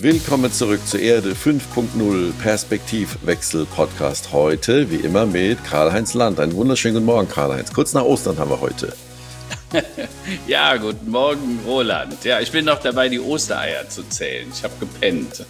Willkommen zurück zur Erde 5.0 Perspektivwechsel Podcast. Heute, wie immer, mit Karl-Heinz Land. Einen wunderschönen guten Morgen, Karl-Heinz. Kurz nach Ostern haben wir heute. Ja, guten Morgen, Roland. Ja, ich bin noch dabei, die Ostereier zu zählen. Ich habe gepennt.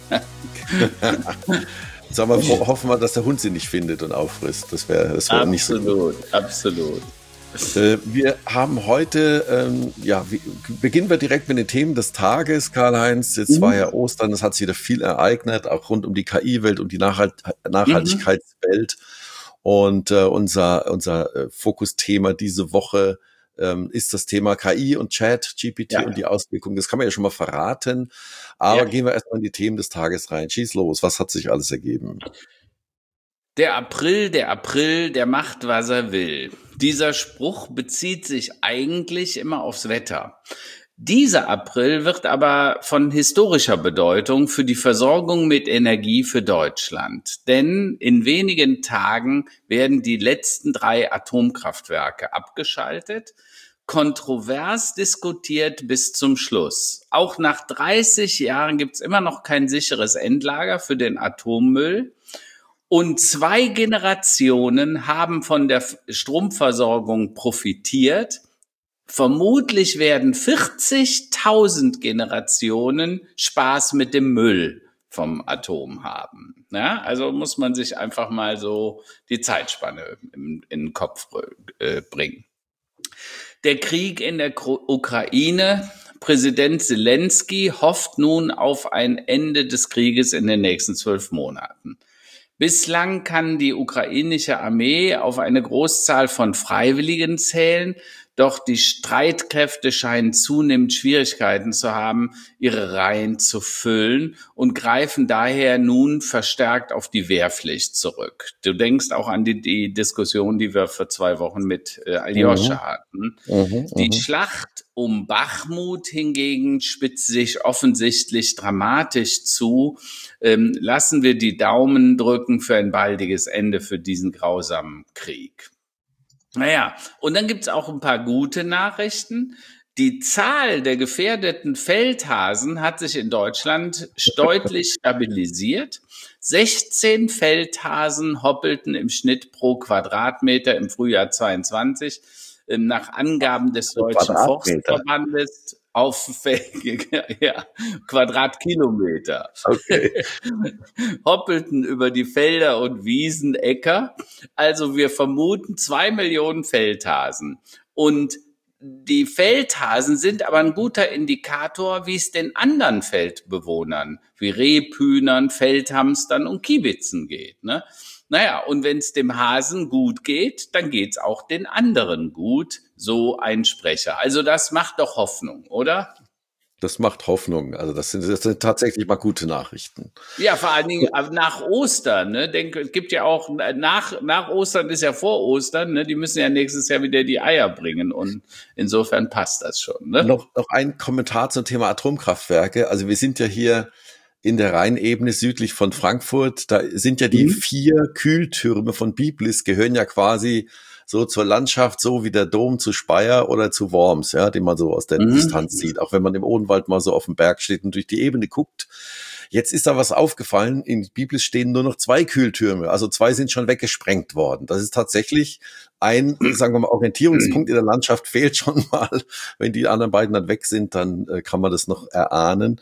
Sagen wir, hoffen wir, dass der Hund sie nicht findet und auffrisst. Das wäre nicht so gut. Absolut. Wir haben heute, beginnen wir direkt mit den Themen des Tages, Karl-Heinz. Jetzt war ja Ostern, es hat sich wieder viel ereignet, auch rund um die KI-Welt, um die Nachhaltigkeitswelt. Und unser Fokusthema diese Woche ist das Thema KI und Chat, GPT und die Auswirkungen. Das kann man ja schon mal verraten. Aber gehen wir erstmal in die Themen des Tages rein. Schieß los, was hat sich alles ergeben? Der April, der macht, was er will. Dieser Spruch bezieht sich eigentlich immer aufs Wetter. Dieser April wird aber von historischer Bedeutung für die Versorgung mit Energie für Deutschland. Denn in wenigen Tagen werden die letzten 3 Atomkraftwerke abgeschaltet. Kontrovers diskutiert bis zum Schluss. Auch nach 30 Jahren gibt es immer noch kein sicheres Endlager für den Atommüll. Und 2 Generationen haben von der Stromversorgung profitiert. Vermutlich werden 40.000 Generationen Spaß mit dem Müll vom Atom haben. Ja, also muss man sich einfach mal so die Zeitspanne in den Kopf bringen. Der Krieg in der Ukraine. Präsident Zelensky hofft nun auf ein Ende des Krieges in den nächsten 12 Monaten. Bislang kann die ukrainische Armee auf eine Großzahl von Freiwilligen zählen, doch die Streitkräfte scheinen zunehmend Schwierigkeiten zu haben, ihre Reihen zu füllen und greifen daher nun verstärkt auf die Wehrpflicht zurück. Du denkst auch an die Diskussion, die wir vor 2 Wochen mit Aljoscha hatten. Die Schlacht um Bachmut hingegen spitzt sich offensichtlich dramatisch zu. Lassen wir die Daumen drücken für ein baldiges Ende für diesen grausamen Krieg. Naja, und dann gibt's auch ein paar gute Nachrichten. Die Zahl der gefährdeten Feldhasen hat sich in Deutschland deutlich stabilisiert. 16 Feldhasen hoppelten im Schnitt pro Quadratmeter im Frühjahr 22. Nach Angaben des Deutschen Forstverbandes auf Quadratkilometer. Okay. Hoppelten über die Felder und Wiesen, Äcker. Also wir vermuten 2 Millionen Feldhasen. Und die Feldhasen sind aber ein guter Indikator, wie es den anderen Feldbewohnern, wie Rebhühnern, Feldhamstern und Kiebitzen geht, ne? Naja, und wenn es dem Hasen gut geht, dann geht's auch den anderen gut, so ein Sprecher. Also das macht doch Hoffnung, oder? Das macht Hoffnung. Also das sind tatsächlich mal gute Nachrichten. Ja, vor allen Dingen nach Ostern. Ne? Es gibt ja auch, nach Ostern ist ja vor Ostern. Ne? Die müssen ja nächstes Jahr wieder die Eier bringen. Und insofern passt das schon. Ne? Noch ein Kommentar zum Thema Atomkraftwerke. Also wir sind ja hier in der Rheinebene südlich von Frankfurt. Da sind ja die 4 Kühltürme von Biblis, gehören ja quasi so zur Landschaft, so wie der Dom zu Speyer oder zu Worms, ja, den man so aus der Distanz sieht. Auch wenn man im Odenwald mal so auf dem Berg steht und durch die Ebene guckt. Jetzt ist da was aufgefallen. In Biblis stehen nur noch 2 Kühltürme. Also 2 sind schon weggesprengt worden. Das ist tatsächlich ein, sagen wir mal, Orientierungspunkt in der Landschaft fehlt schon mal. Wenn die anderen beiden dann weg sind, dann kann man das noch erahnen.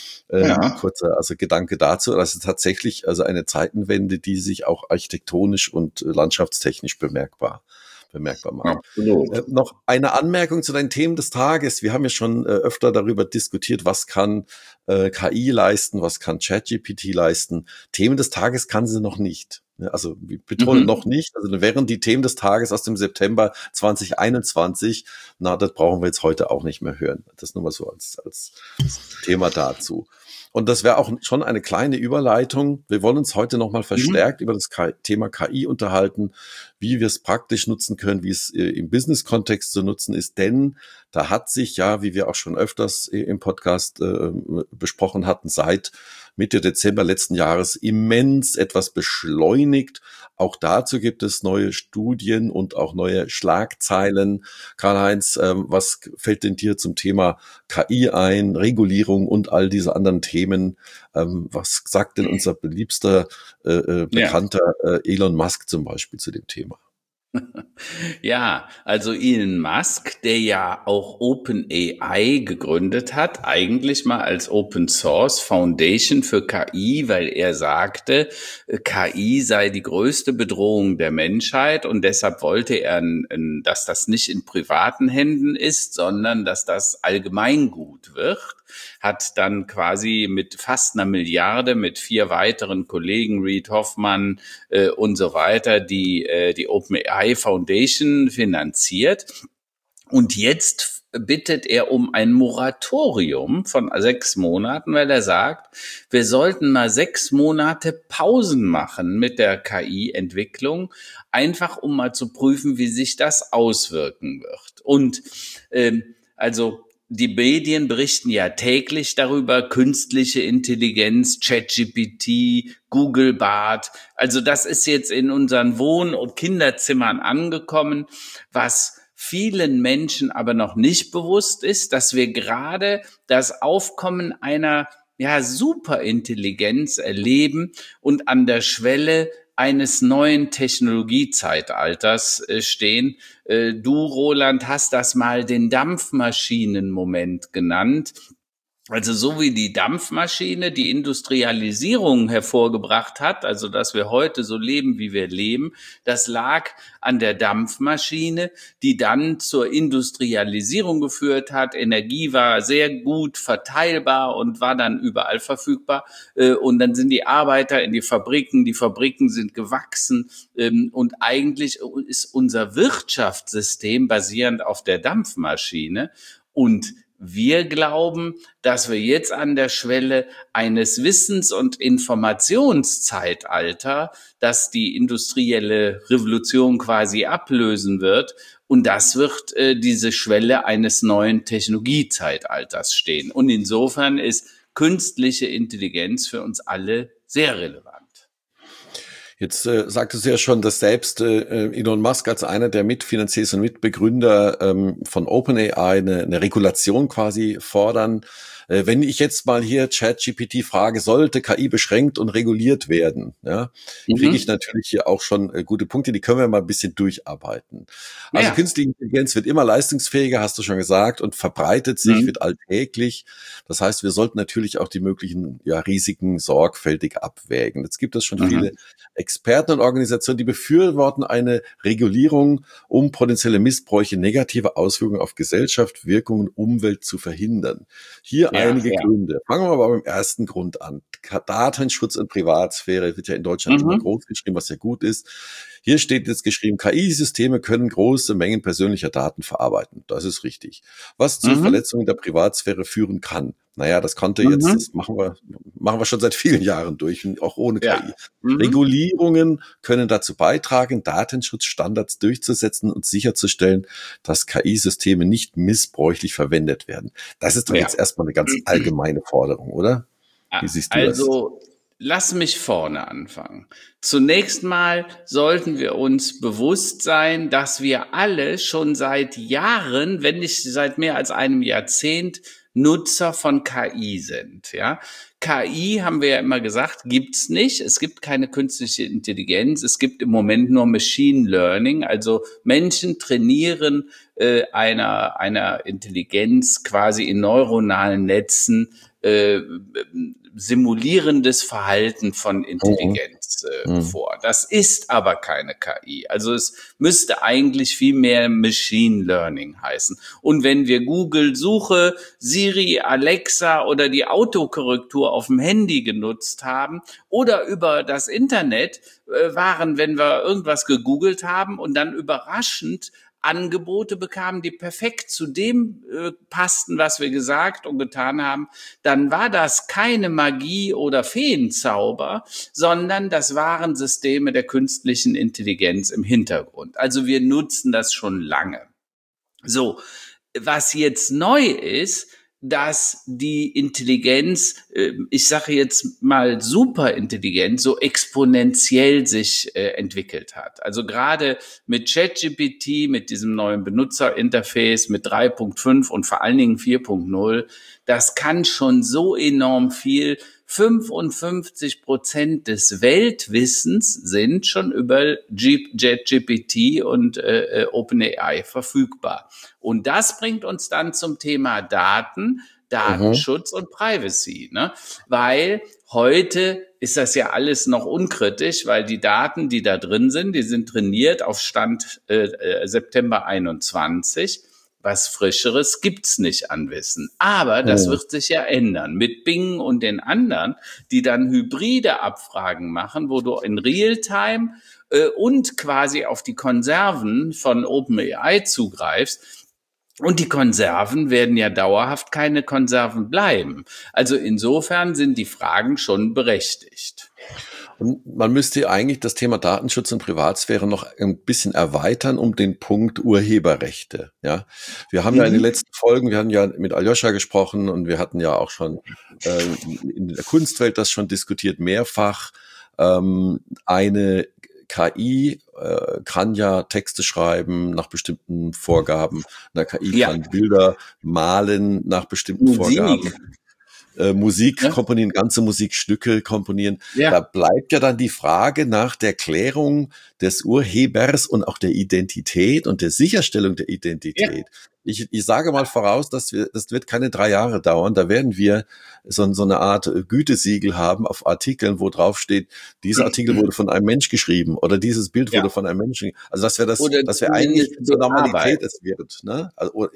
Kurzer Gedanke dazu. Das ist tatsächlich eine Zeitenwende, die sich auch architektonisch und landschaftstechnisch bemerkbar macht. Noch eine Anmerkung zu deinen Themen des Tages. Wir haben ja schon öfter darüber diskutiert, was kann KI leisten, was kann ChatGPT leisten. Themen des Tages kann sie noch nicht. Also wir betonen noch nicht. Also wären die Themen des Tages aus dem September 2021, das brauchen wir jetzt heute auch nicht mehr hören. Das nur mal so als Thema dazu. Und das wäre auch schon eine kleine Überleitung. Wir wollen uns heute nochmal verstärkt über das Thema KI unterhalten, wie wir es praktisch nutzen können, wie es im Business-Kontext zu nutzen ist. Denn da hat sich ja, wie wir auch schon öfters im Podcast besprochen hatten, seit Mitte Dezember letzten Jahres immens etwas beschleunigt, Auch dazu gibt es neue Studien und auch neue Schlagzeilen. Karl-Heinz, was fällt denn dir zum Thema KI ein, Regulierung und all diese anderen Themen? Was sagt denn unser beliebster, Ja. bekannter Elon Musk zum Beispiel zu dem Thema? Ja, also Elon Musk, der ja auch OpenAI gegründet hat, eigentlich mal als Open Source Foundation für KI, weil er sagte, KI sei die größte Bedrohung der Menschheit und deshalb wollte er, dass das nicht in privaten Händen ist, sondern dass das Allgemeingut wird, hat dann quasi mit fast 1 Milliarde mit 4 weiteren Kollegen, Reid Hoffman und so weiter, die OpenAI Foundation finanziert. Und jetzt bittet er um ein Moratorium von 6 Monaten, weil er sagt, wir sollten mal 6 Monate Pausen machen mit der KI-Entwicklung, einfach um mal zu prüfen, wie sich das auswirken wird. Und also die Medien berichten ja täglich darüber, künstliche Intelligenz, ChatGPT, Google Bart. Also das ist jetzt in unseren Wohn- und Kinderzimmern angekommen, was vielen Menschen aber noch nicht bewusst ist, dass wir gerade das Aufkommen einer Superintelligenz erleben und an der Schwelle eines neuen Technologiezeitalters stehen. Du, Roland, hast das mal den Dampfmaschinenmoment genannt. Also so wie die Dampfmaschine die Industrialisierung hervorgebracht hat, also dass wir heute so leben, wie wir leben, das lag an der Dampfmaschine, die dann zur Industrialisierung geführt hat. Energie war sehr gut verteilbar und war dann überall verfügbar. Und dann sind die Arbeiter in die Fabriken sind gewachsen. Und eigentlich ist unser Wirtschaftssystem basierend auf der Dampfmaschine. Und wir glauben, dass wir jetzt an der Schwelle eines Wissens- und Informationszeitalter, das die industrielle Revolution quasi ablösen wird. Und das wird diese Schwelle eines neuen Technologiezeitalters stehen. Und insofern ist künstliche Intelligenz für uns alle sehr relevant. Jetzt sagtest du ja schon, dass selbst Elon Musk als einer der Mitfinanziers und Mitbegründer von OpenAI eine Regulation quasi fordern. Wenn ich jetzt mal hier ChatGPT frage, sollte KI beschränkt und reguliert werden, ja, kriege ich natürlich hier auch schon gute Punkte, die können wir mal ein bisschen durcharbeiten. Also Ja. künstliche Intelligenz wird immer leistungsfähiger, hast du schon gesagt, und verbreitet sich, wird alltäglich. Das heißt, wir sollten natürlich auch die möglichen Risiken sorgfältig abwägen. Jetzt gibt es schon viele Experten und Organisationen, die befürworten eine Regulierung, um potenzielle Missbräuche, negative Auswirkungen auf Gesellschaft, Wirkungen, Umwelt zu verhindern. Hier einige Gründe. Fangen wir aber beim ersten Grund an. Datenschutz und Privatsphäre wird ja in Deutschland immer groß geschrieben, was ja gut ist. Hier steht jetzt geschrieben, KI-Systeme können große Mengen persönlicher Daten verarbeiten. Das ist richtig. Was zu Verletzungen der Privatsphäre führen kann. Naja, das konnte jetzt, das machen wir schon seit vielen Jahren durch, auch ohne KI. Regulierungen können dazu beitragen, Datenschutzstandards durchzusetzen und sicherzustellen, dass KI-Systeme nicht missbräuchlich verwendet werden. Das ist doch jetzt erstmal eine ganz allgemeine Forderung, oder? Wie siehst du das? Also, lass mich vorne anfangen. Zunächst mal sollten wir uns bewusst sein, dass wir alle schon seit Jahren, wenn nicht seit mehr als einem Jahrzehnt, Nutzer von KI sind, ja. KI, haben wir ja immer gesagt, gibt's nicht. Es gibt keine künstliche Intelligenz. Es gibt im Moment nur Machine Learning. Also Menschen trainieren einer Intelligenz quasi in neuronalen Netzen simulierendes Verhalten von Intelligenz vor. Das ist aber keine KI. Also es müsste eigentlich viel mehr Machine Learning heißen. Und wenn wir Google Suche, Siri, Alexa oder die Autokorrektur auf dem Handy genutzt haben oder über das Internet waren, wenn wir irgendwas gegoogelt haben und dann überraschend Angebote bekamen, die perfekt zu dem passten, was wir gesagt und getan haben, dann war das keine Magie oder Feenzauber, sondern das waren Systeme der künstlichen Intelligenz im Hintergrund. Also wir nutzen das schon lange. So, was jetzt neu ist, dass die Intelligenz, ich sage jetzt mal Superintelligenz, so exponentiell sich entwickelt hat. Also gerade mit ChatGPT, mit diesem neuen Benutzerinterface, mit 3.5 und vor allen Dingen 4.0, das kann schon so enorm viel. 55% des Weltwissens sind schon über ChatGPT und OpenAI verfügbar. Und das bringt uns dann zum Thema Daten, Datenschutz und Privacy, ne? Weil heute ist das ja alles noch unkritisch, weil die Daten, die da drin sind, die sind trainiert auf Stand September 21. Was Frischeres gibt's nicht an Wissen. Aber das wird sich ja ändern. Mit Bing und den anderen, die dann hybride Abfragen machen, wo du in Realtime und quasi auf die Konserven von OpenAI zugreifst. Und die Konserven werden ja dauerhaft keine Konserven bleiben. Also insofern sind die Fragen schon berechtigt. Und man müsste eigentlich das Thema Datenschutz und Privatsphäre noch ein bisschen erweitern um den Punkt Urheberrechte. Ja, wir haben ja in den letzten Folgen, wir hatten ja mit Aljoscha gesprochen und wir hatten ja auch schon in der Kunstwelt das schon diskutiert mehrfach. Eine KI kann ja Texte schreiben nach bestimmten Vorgaben. Eine KI kann Bilder malen nach bestimmten Vorgaben. Musik komponieren, ganze Musikstücke komponieren. Ja. Da bleibt ja dann die Frage nach der Klärung des Urhebers und auch der Identität und der Sicherstellung der Identität. Ja. Ich sage mal voraus, das wird keine 3 Jahre dauern. Da werden wir so eine Art Gütesiegel haben auf Artikeln, wo drauf steht, dieser Artikel wurde von einem Mensch geschrieben oder dieses Bild wurde von einem Menschen. Also das wäre eigentlich zur Normalität es wird. Ne? Also,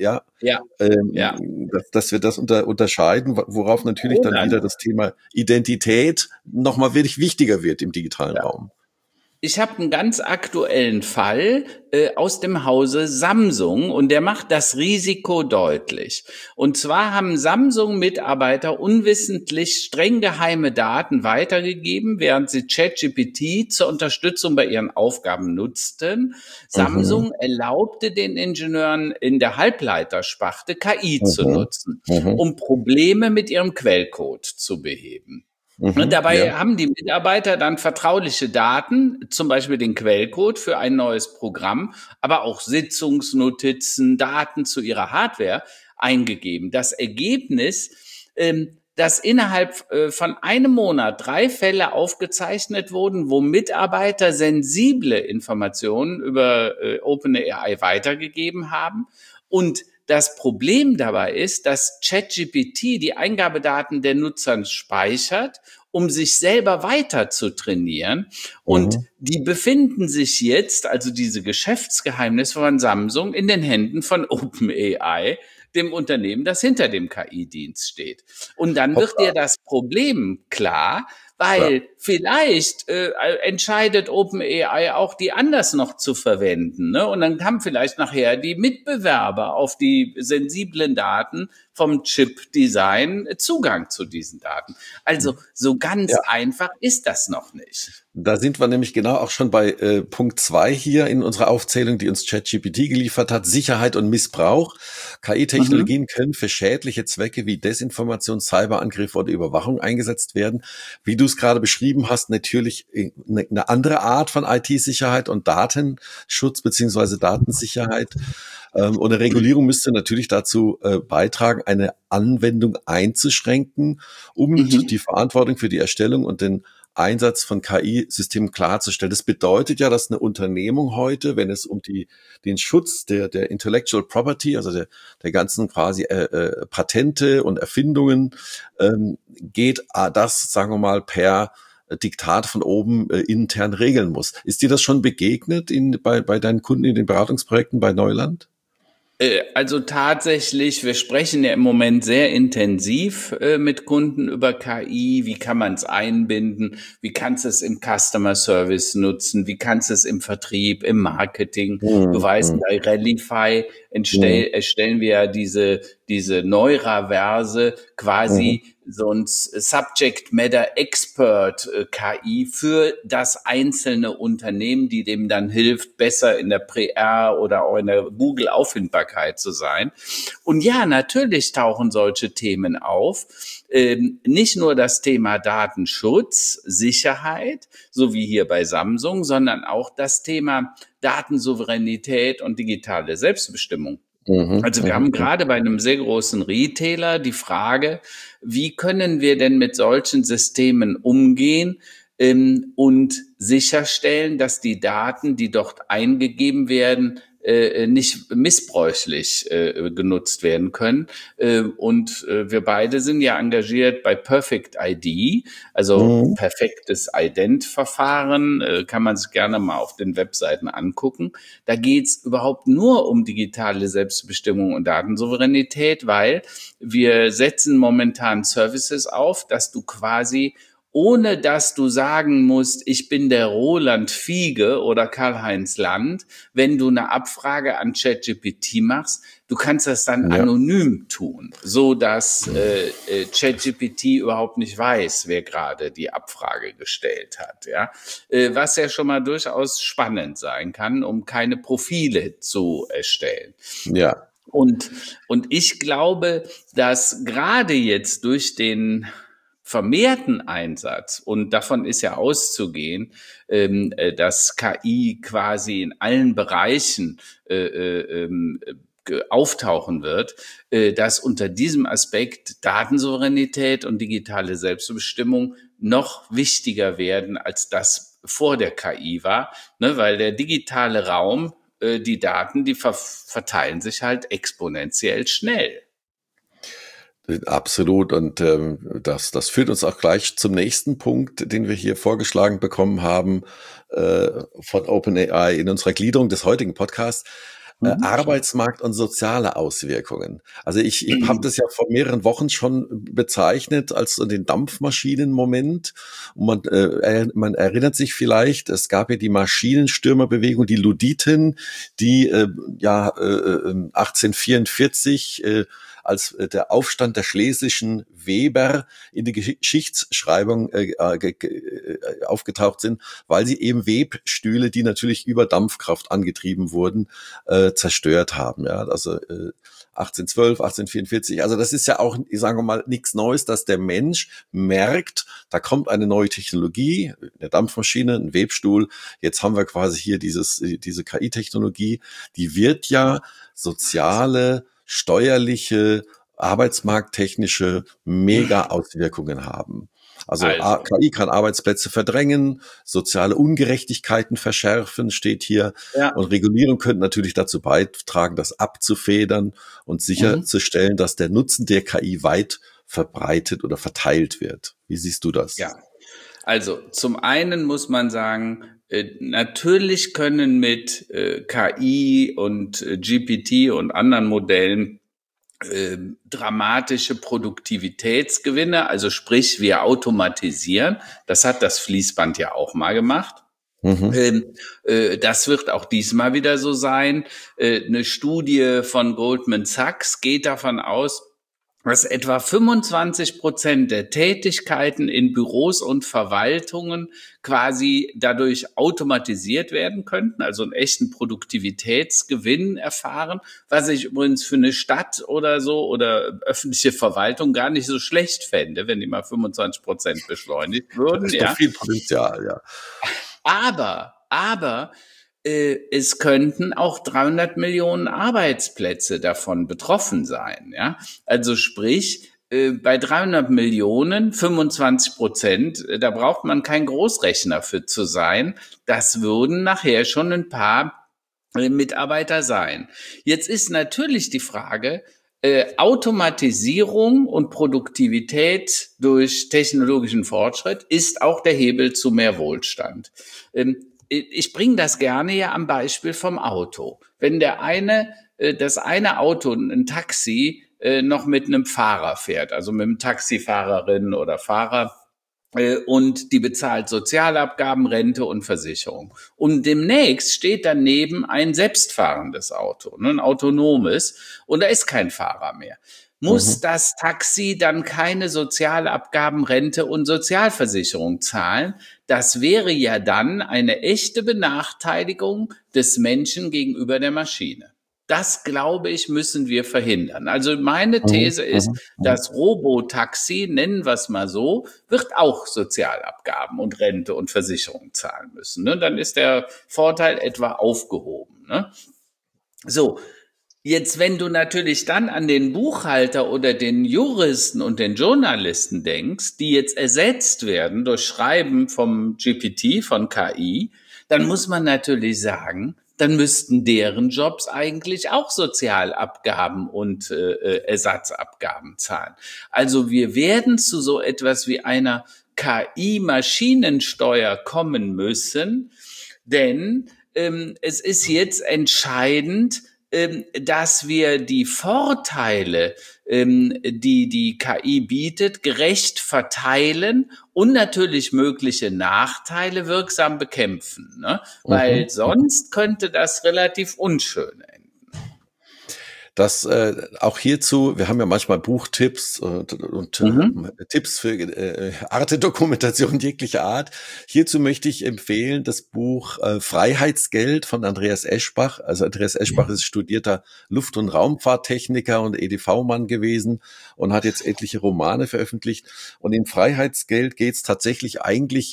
dass wir das unterscheiden, worauf natürlich dann wieder das Thema Identität nochmal wirklich wichtiger wird im digitalen Raum. Ich habe einen ganz aktuellen Fall aus dem Hause Samsung und der macht das Risiko deutlich. Und zwar haben Samsung-Mitarbeiter unwissentlich streng geheime Daten weitergegeben, während sie ChatGPT zur Unterstützung bei ihren Aufgaben nutzten. Samsung erlaubte den Ingenieuren in der Halbleitersparte KI zu nutzen, um Probleme mit ihrem Quellcode zu beheben. Und dabei haben die Mitarbeiter dann vertrauliche Daten, zum Beispiel den Quellcode für ein neues Programm, aber auch Sitzungsnotizen, Daten zu ihrer Hardware eingegeben. Das Ergebnis, dass innerhalb von einem Monat 3 Fälle aufgezeichnet wurden, wo Mitarbeiter sensible Informationen über OpenAI weitergegeben haben. Und das Problem dabei ist, dass ChatGPT die Eingabedaten der Nutzern speichert, um sich selber weiter zu trainieren. Und die befinden sich jetzt, also diese Geschäftsgeheimnisse von Samsung, in den Händen von OpenAI, dem Unternehmen, das hinter dem KI-Dienst steht. Und dann wird dir das Problem klar, weil vielleicht entscheidet OpenAI auch, die anders noch zu verwenden. Ne? Und dann haben vielleicht nachher die Mitbewerber auf die sensiblen Daten vom Chip-Design Zugang zu diesen Daten. Also so ganz einfach ist das noch nicht. Da sind wir nämlich genau auch schon bei Punkt 2 hier in unserer Aufzählung, die uns ChatGPT geliefert hat. Sicherheit und Missbrauch. KI-Technologien können für schädliche Zwecke wie Desinformation, Cyberangriffe oder Überwachung eingesetzt werden. Wie du es gerade beschrieben hast, natürlich eine andere Art von IT-Sicherheit und Datenschutz beziehungsweise Datensicherheit. Und eine Regulierung müsste natürlich dazu beitragen, eine Anwendung einzuschränken, um die Verantwortung für die Erstellung und den Einsatz von KI-Systemen klarzustellen. Das bedeutet ja, dass eine Unternehmung heute, wenn es um den Schutz der Intellectual Property, also der ganzen quasi Patente und Erfindungen geht, das, sagen wir mal, per Diktat von oben intern regeln muss. Ist dir das schon begegnet bei deinen Kunden in den Beratungsprojekten bei Neuland? Also tatsächlich, wir sprechen ja im Moment sehr intensiv mit Kunden über KI. Wie kann man es einbinden? Wie kannst du es im Customer Service nutzen? Wie kannst du es im Vertrieb, im Marketing? Du weißt, bei Rallify erstellen wir ja diese Neuraverse, quasi so ein Subject Matter Expert KI für das einzelne Unternehmen, die dem dann hilft, besser in der PR oder auch in der Google Auffindbarkeit zu sein. Und ja, natürlich tauchen solche Themen auf. Nicht nur das Thema Datenschutz, Sicherheit, so wie hier bei Samsung, sondern auch das Thema Datensouveränität und digitale Selbstbestimmung. Also wir haben gerade bei einem sehr großen Retailer die Frage, wie können wir denn mit solchen Systemen umgehen und sicherstellen, dass die Daten, die dort eingegeben werden, nicht missbräuchlich genutzt werden können. Und wir beide sind ja engagiert bei Perfect ID, also perfektes Ident-Verfahren, kann man sich gerne mal auf den Webseiten angucken. Da geht's überhaupt nur um digitale Selbstbestimmung und Datensouveränität, weil wir setzen momentan Services auf, dass du quasi, ohne dass du sagen musst, ich bin der Roland Fiege oder Karl-Heinz Land, wenn du eine Abfrage an ChatGPT machst, du kannst das dann anonym tun, so dass ChatGPT überhaupt nicht weiß, wer gerade die Abfrage gestellt hat, ja, was ja schon mal durchaus spannend sein kann, um keine Profile zu erstellen. Ja. Und ich glaube, dass gerade jetzt durch den vermehrten Einsatz, und davon ist ja auszugehen, dass KI quasi in allen Bereichen auftauchen wird, dass unter diesem Aspekt Datensouveränität und digitale Selbstbestimmung noch wichtiger werden, als das vor der KI war, ne, weil der digitale Raum, die Daten, die verteilen sich halt exponentiell schnell. Absolut. Und das führt uns auch gleich zum nächsten Punkt, den wir hier vorgeschlagen bekommen haben von OpenAI in unserer Gliederung des heutigen Podcasts. Arbeitsmarkt und soziale Auswirkungen. Also ich habe das ja vor mehreren Wochen schon bezeichnet als so den Dampfmaschinenmoment. Und man erinnert sich vielleicht, es gab ja die Maschinenstürmerbewegung, die Luditen, die 1844 als der Aufstand der schlesischen Weber in die Geschichtsschreibung aufgetaucht sind, weil sie eben Webstühle, die natürlich über Dampfkraft angetrieben wurden, zerstört haben. Ja, also 1812, 1844. Also das ist ja auch, ich sage mal, nichts Neues, dass der Mensch merkt, da kommt eine neue Technologie, eine Dampfmaschine, ein Webstuhl. Jetzt haben wir quasi hier diese KI-Technologie, die wird ja soziale, steuerliche, arbeitsmarkttechnische Mega-Auswirkungen haben. Also KI kann Arbeitsplätze verdrängen, soziale Ungerechtigkeiten verschärfen, steht hier. Ja. Und Regulierung könnte natürlich dazu beitragen, das abzufedern und sicherzustellen, dass der Nutzen der KI weit verbreitet oder verteilt wird. Wie siehst du das? Ja, also zum einen muss man sagen, natürlich können mit KI und GPT und anderen Modellen dramatische Produktivitätsgewinne, also sprich wir automatisieren, das hat das Fließband ja auch mal gemacht. Das wird auch diesmal wieder so sein. Eine Studie von Goldman Sachs geht davon aus, dass etwa 25% der Tätigkeiten in Büros und Verwaltungen quasi dadurch automatisiert werden könnten, also einen echten Produktivitätsgewinn erfahren, was ich übrigens für eine Stadt oder so oder öffentliche Verwaltung gar nicht so schlecht fände, wenn die mal 25% beschleunigt würden. Das ist doch viel Potenzial, ja. Aber es könnten auch 300 Millionen Arbeitsplätze davon betroffen sein. Ja? Also sprich, bei 300 Millionen, 25%, da braucht man kein Großrechner für zu sein. Das würden nachher schon ein paar Mitarbeiter sein. Jetzt ist natürlich die Frage, Automatisierung und Produktivität durch technologischen Fortschritt ist auch der Hebel zu mehr Wohlstand. Ich bringe das gerne ja am Beispiel vom Auto. Wenn das eine Auto, ein Taxi, noch mit einem Fahrer fährt, also mit einem Taxifahrerin oder Fahrer, und die bezahlt Sozialabgaben, Rente und Versicherung. Und demnächst steht daneben ein selbstfahrendes Auto, ne, ein autonomes, und da ist kein Fahrer mehr. Muss das Taxi dann keine Sozialabgaben, Rente und Sozialversicherung zahlen? Das wäre ja dann eine echte Benachteiligung des Menschen gegenüber der Maschine. Das, glaube ich, müssen wir verhindern. Also meine These ist, das Robotaxi, nennen wir es mal so, wird auch Sozialabgaben und Rente und Versicherung zahlen müssen. Ne? Dann ist der Vorteil etwa aufgehoben. Ne? So, jetzt, wenn du natürlich dann an den Buchhalter oder den Juristen und den Journalisten denkst, die jetzt ersetzt werden durch Schreiben vom GPT, von KI, dann muss man natürlich sagen, dann müssten deren Jobs eigentlich auch Sozialabgaben und Ersatzabgaben zahlen. Also wir werden zu so etwas wie einer KI-Maschinensteuer kommen müssen, denn es ist jetzt entscheidend, dass wir die Vorteile, die KI bietet, gerecht verteilen und natürlich mögliche Nachteile wirksam bekämpfen, ne? Weil sonst könnte das relativ unschön enden. Das auch hierzu, wir haben ja manchmal Buchtipps und Tipps für Arte-Dokumentation jeglicher Art. Hierzu möchte ich empfehlen das Buch Freiheitsgeld von Andreas Eschbach. Also Andreas Eschbach ist studierter Luft- und Raumfahrttechniker und EDV-Mann gewesen und hat jetzt etliche Romane veröffentlicht. Und in Freiheitsgeld geht es tatsächlich eigentlich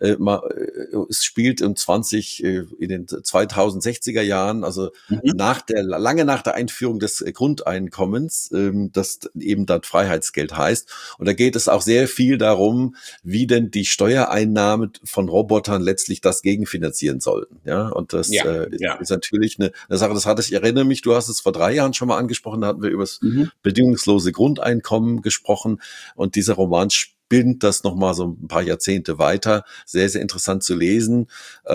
es spielt in den 2060er Jahren, also lange nach der Einführung des Grundeinkommens, das eben dann Freiheitsgeld heißt. Und da geht es auch sehr viel darum, wie denn die Steuereinnahmen von Robotern letztlich das gegenfinanzieren sollten. Ja, und das ist natürlich eine Sache, ich erinnere mich, du hast es vor 3 Jahren schon mal angesprochen, da hatten wir über das bedingungslose Grundeinkommen gesprochen und dieser Roman spinnt das nochmal so ein paar Jahrzehnte weiter. Sehr, sehr interessant zu lesen.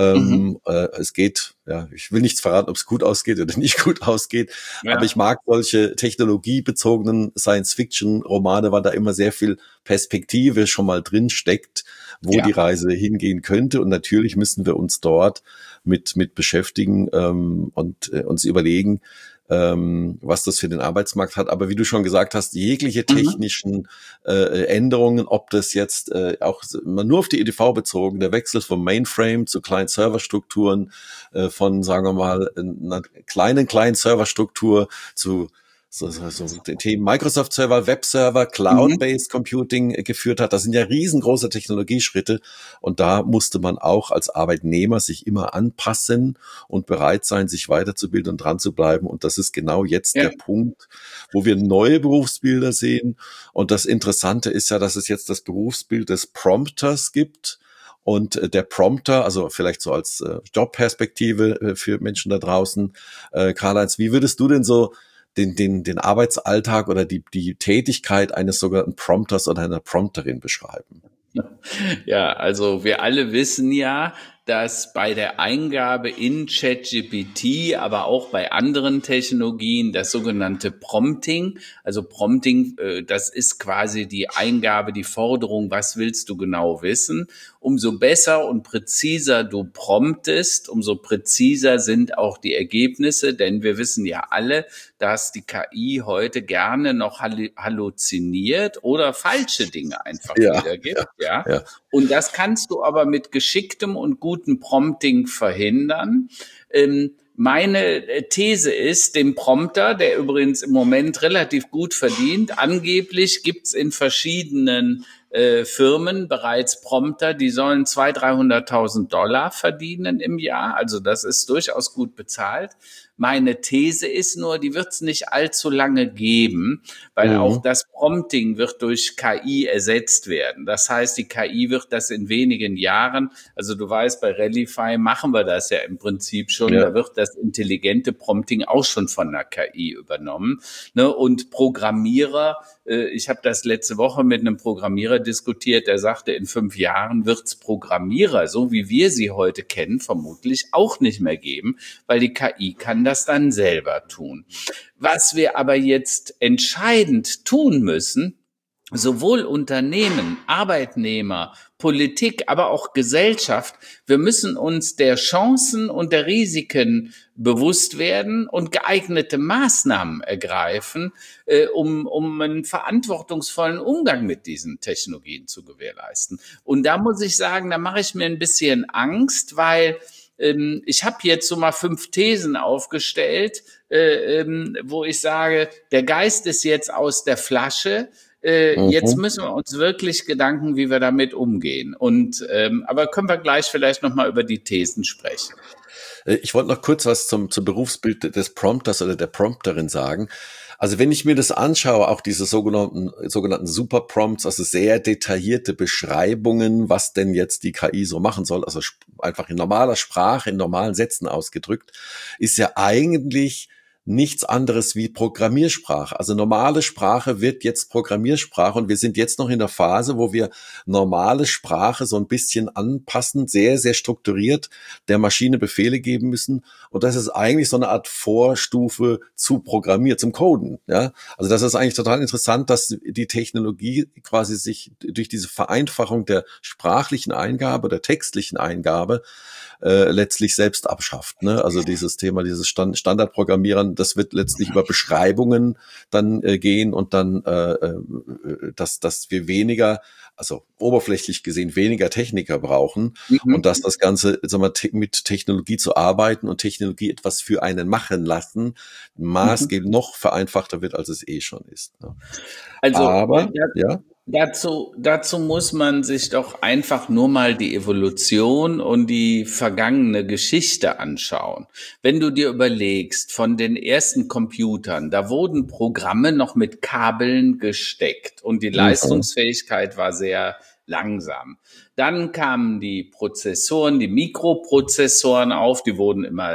Es geht, ich will nichts verraten, ob es gut ausgeht oder nicht gut ausgeht, aber ich mag solche technologiebezogenen Science-Fiction-Romane, weil da immer sehr viel Perspektive schon mal drin steckt, wo die Reise hingehen könnte. Und natürlich müssen wir uns dort mit beschäftigen und uns überlegen, was das für den Arbeitsmarkt hat. Aber wie du schon gesagt hast, jegliche technischen Änderungen, ob das jetzt auch nur auf die EDV bezogen, der Wechsel vom Mainframe zu Client-Server-Strukturen, von, sagen wir mal, einer kleinen Client-Server-Struktur zu den Themen Microsoft-Server, Web-Server, Cloud-Based Computing geführt hat. Das sind ja riesengroße Technologieschritte und da musste man auch als Arbeitnehmer sich immer anpassen und bereit sein, sich weiterzubilden und dran zu bleiben. Und das ist genau jetzt der Punkt, wo wir neue Berufsbilder sehen. Und das Interessante ist ja, dass es jetzt das Berufsbild des Prompters gibt. Und der Prompter, also vielleicht so als Jobperspektive für Menschen da draußen, Karl-Heinz, wie würdest du denn so den Arbeitsalltag oder die Tätigkeit eines sogenannten Prompters oder einer Prompterin beschreiben? Ja, also wir alle wissen ja, dass bei der Eingabe in ChatGPT, aber auch bei anderen Technologien das sogenannte Prompting, also Prompting, das ist quasi die Eingabe, die Forderung, was willst du genau wissen? Umso besser und präziser du promptest, umso präziser sind auch die Ergebnisse, denn wir wissen ja alle, dass die KI heute gerne noch halluziniert oder falsche Dinge einfach wiedergibt, ja. Und das kannst du aber mit geschicktem und gutem Prompting verhindern. Meine These ist, dem Prompter, der übrigens im Moment relativ gut verdient, angeblich gibt's in verschiedenen Firmen bereits Prompter, die sollen 200.000, 300.000 verdienen im Jahr. Also das ist durchaus gut bezahlt. Meine These ist nur, die wird es nicht allzu lange geben, weil auch das Prompting wird durch KI ersetzt werden. Das heißt, die KI wird das in wenigen Jahren, also du weißt, bei Rallify machen wir das ja im Prinzip schon, da wird das intelligente Prompting auch schon von der KI übernommen. Ne? Und Programmierer, ich habe das letzte Woche mit einem Programmierer diskutiert, der sagte, in 5 Jahren wird es Programmierer, so wie wir sie heute kennen, vermutlich auch nicht mehr geben, weil die KI kann das dann selber tun. Was wir aber jetzt entscheidend tun müssen, sowohl Unternehmen, Arbeitnehmer, Politik, aber auch Gesellschaft, wir müssen uns der Chancen und der Risiken bewusst werden und geeignete Maßnahmen ergreifen, um einen verantwortungsvollen Umgang mit diesen Technologien zu gewährleisten. Und da muss ich sagen, da mache ich mir ein bisschen Angst, weil ich habe jetzt so mal 5 Thesen aufgestellt, wo ich sage, der Geist ist jetzt aus der Flasche. Jetzt Mhm. müssen wir uns wirklich Gedanken, wie wir damit umgehen. Und aber können wir gleich vielleicht noch mal über die Thesen sprechen. Ich wollte noch kurz was zum Berufsbild des Prompters oder der Prompterin sagen. Also wenn ich mir das anschaue, auch diese sogenannten Superprompts, also sehr detaillierte Beschreibungen, was denn jetzt die KI so machen soll, also einfach in normaler Sprache, in normalen Sätzen ausgedrückt, ist ja eigentlich nichts anderes wie Programmiersprache. Also normale Sprache wird jetzt Programmiersprache und wir sind jetzt noch in der Phase, wo wir normale Sprache so ein bisschen anpassen, sehr, sehr strukturiert der Maschine Befehle geben müssen. Und das ist eigentlich so eine Art Vorstufe zu zum Coden. Ja? Also das ist eigentlich total interessant, dass die Technologie quasi sich durch diese Vereinfachung der sprachlichen Eingabe, der textlichen Eingabe letztlich selbst abschafft. Ne? Also dieses Thema, dieses Standardprogrammieren, das wird letztlich über Beschreibungen dann gehen und dann, dass wir weniger, also oberflächlich gesehen weniger Techniker brauchen und Mhm. dass das Ganze, sagen wir, mit Technologie zu arbeiten und Technologie etwas für einen machen lassen, Mhm. maßgeblich noch vereinfachter wird, als es eh schon ist. Ne? Also Aber, ja. dazu muss man sich doch einfach nur mal die Evolution und die vergangene Geschichte anschauen. Wenn du dir überlegst, von den ersten Computern, da wurden Programme noch mit Kabeln gesteckt und die Mhm. Leistungsfähigkeit war sehr langsam. Dann kamen die Prozessoren, die Mikroprozessoren auf, die wurden immer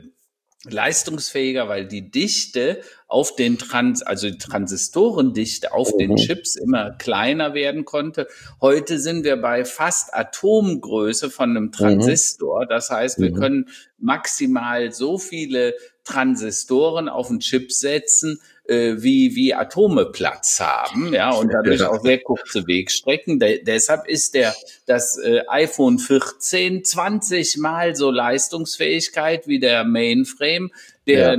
leistungsfähiger, weil die Dichte auf den also die Transistorendichte auf den Mhm. Chips immer kleiner werden konnte. Heute sind wir bei fast Atomgröße von einem Mhm. Transistor. Das heißt, wir Mhm. können maximal so viele Transistoren auf den Chip setzen, wie Atome Platz haben, ja, und dadurch Ja, auch sehr kurze Wegstrecken. Deshalb ist das iPhone 14 20 Mal so Leistungsfähigkeit wie der Mainframe, der ja,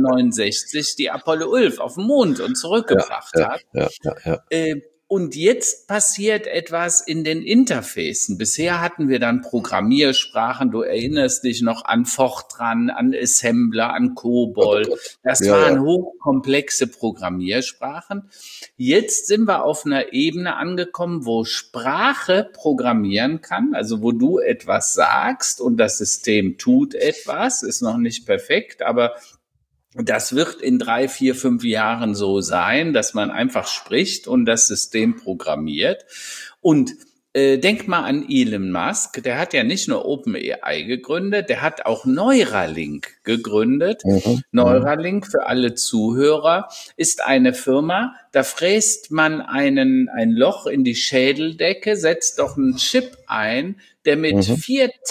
1969 die Apollo 11 auf den Mond und ja, zurückgebracht ja, hat. ja, ja, ja. Und jetzt passiert etwas in den Interfacen. Bisher hatten wir dann Programmiersprachen. Du erinnerst dich noch an Fortran, an Assembler, an Gott, oh COBOL. Gott. Das Ja, ja. waren hochkomplexe Programmiersprachen. Jetzt sind wir auf einer Ebene angekommen, wo Sprache programmieren kann, also wo du etwas sagst und das System tut etwas, ist noch nicht perfekt, aber das wird in 3, 4, 5 Jahren so sein, dass man einfach spricht und das System programmiert. Und denk mal an Elon Musk, der hat ja nicht nur OpenAI gegründet, der hat auch Neuralink gegründet. Mhm. Mhm. Neuralink für alle Zuhörer ist eine Firma, da fräst man ein Loch in die Schädeldecke, setzt doch einen Chip ein, der mit Mhm.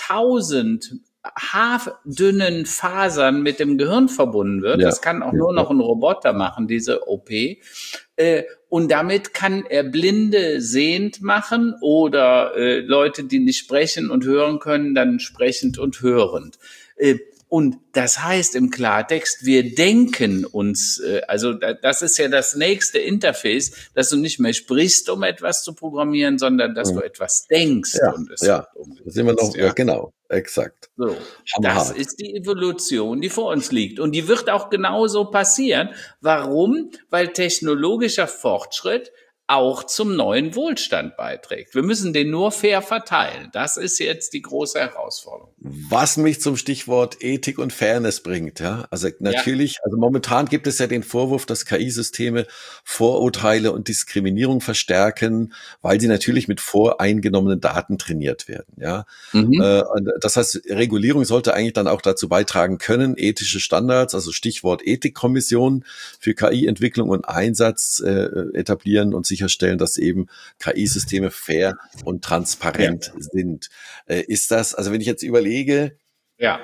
4000 haardünnen Fasern mit dem Gehirn verbunden wird. Ja, Das kann auch ja, nur ja. noch ein Roboter machen, diese OP. Und damit kann er Blinde sehend machen oder Leute, die nicht sprechen und hören können, dann sprechend und hörend. Und das heißt im Klartext, wir denken uns, also das ist ja das nächste Interface, dass du nicht mehr sprichst, um etwas zu programmieren, sondern dass du Mhm. etwas denkst Ja, und es ja. wird Da sind wir umgesetzt, noch, ja, ja. genau, exakt. So, das Hammerhart. ist die Evolution, die vor uns liegt. Und die wird auch genauso passieren. Warum? Weil technologischer Fortschritt auch zum neuen Wohlstand beiträgt. Wir müssen den nur fair verteilen. Das ist jetzt die große Herausforderung. Was mich zum Stichwort Ethik und Fairness bringt, ja. Also Ja. natürlich, also momentan gibt es ja den Vorwurf, dass KI-Systeme Vorurteile und Diskriminierung verstärken, weil sie natürlich mit voreingenommenen Daten trainiert werden, ja. Mhm. Und das heißt, Regulierung sollte eigentlich dann auch dazu beitragen können, ethische Standards, also Stichwort Ethikkommission für KI-Entwicklung und Einsatz etablieren und sicherstellen, dass eben KI-Systeme fair und Ja. transparent sind. Ist das, also wenn ich jetzt überlege, Ja.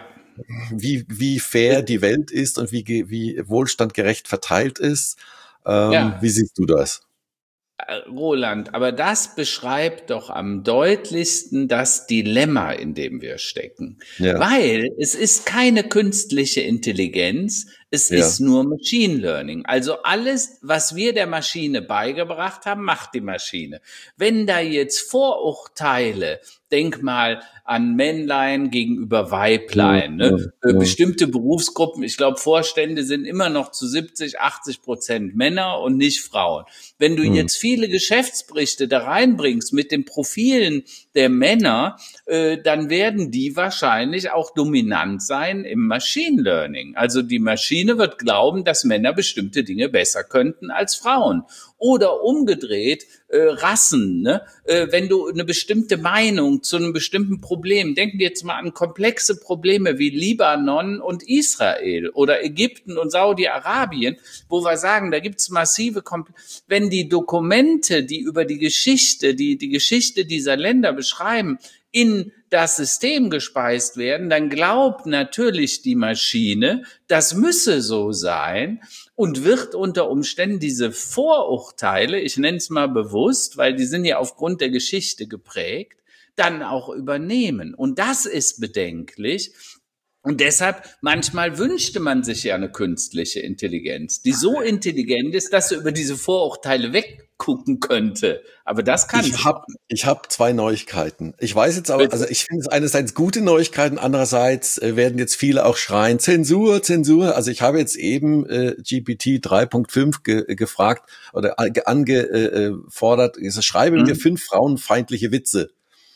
wie fair die Welt ist und wie wohlstandgerecht verteilt ist, Ja. wie siehst du das? Roland, aber das beschreibt doch am deutlichsten das Dilemma, in dem wir stecken. Ja, Weil es ist keine künstliche Intelligenz, es ja. ist nur Machine Learning. Also alles, was wir der Maschine beigebracht haben, macht die Maschine. Wenn da jetzt Vorurteile, denk mal an Männlein gegenüber Mhm, Weiblein, ne? mhm, mhm, Bestimmte Berufsgruppen, ich glaube, Vorstände sind immer noch zu 70-80% Männer und nicht Frauen. Wenn du mhm. jetzt viele Geschäftsberichte da reinbringst mit den Profilen der Männer, dann werden die wahrscheinlich auch dominant sein im Machine Learning. Also die Maschine wird glauben, dass Männer bestimmte Dinge besser könnten als Frauen. Oder umgedreht, Rassen, ne? Wenn du eine bestimmte Meinung zu einem bestimmten Problem, denken wir jetzt mal an komplexe Probleme wie Libanon und Israel oder Ägypten und Saudi-Arabien, wo wir sagen, da gibt's massive, wenn die Dokumente, die über die Geschichte, die Geschichte dieser Länder beschreiben, in das System gespeist werden, dann glaubt natürlich die Maschine, das müsse so sein und wird unter Umständen diese Vorurteile, ich nenne es mal bewusst, weil die sind ja aufgrund der Geschichte geprägt, dann auch übernehmen. Und das ist bedenklich. Und deshalb, manchmal wünschte man sich ja eine künstliche Intelligenz, die so intelligent ist, dass sie über diese Vorurteile weggucken könnte. Aber das kann sie noch nicht. Ich hab zwei Neuigkeiten. Ich weiß jetzt aber, Bitte. also ich finde es einerseits gute Neuigkeiten, andererseits werden jetzt viele auch schreien, Zensur, Zensur. Also ich habe jetzt eben GPT 3.5 gefragt oder angefordert, schreibe mir Hm? 5 frauenfeindliche Witze.